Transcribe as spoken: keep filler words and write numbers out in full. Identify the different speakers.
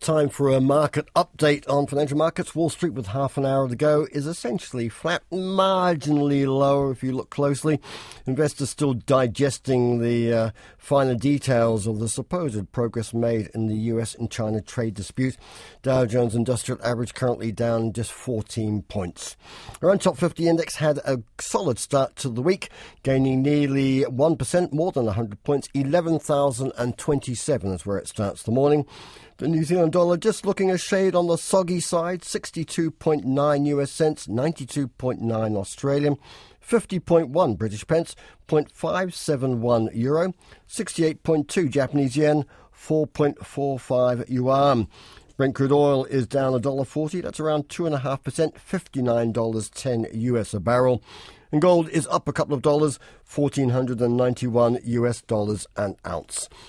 Speaker 1: time for a market update on financial markets. Wall Street, with half an hour to go, is essentially flat, marginally lower if you look closely. Investors still digesting the uh, finer details of the supposed progress made in the U S and China trade dispute. Dow Jones Industrial Average currently down just fourteen points. Our own top fifty index had a solid start to the week, gaining nearly one percent, more than one hundred points. eleven thousand twenty-seven is where it starts the morning. The New Zealand dollar just looking a shade on the soggy side, sixty-two point nine U S cents, ninety-two point nine Australian, fifty point one British pence, zero point five seven one euro, sixty-eight point two Japanese yen, four point four five yuan. Brent crude oil is down one dollar forty, that's around two point five percent, fifty-nine dollars ten U S a barrel. And gold is up a couple of dollars, one thousand four hundred ninety-one U S dollars an ounce.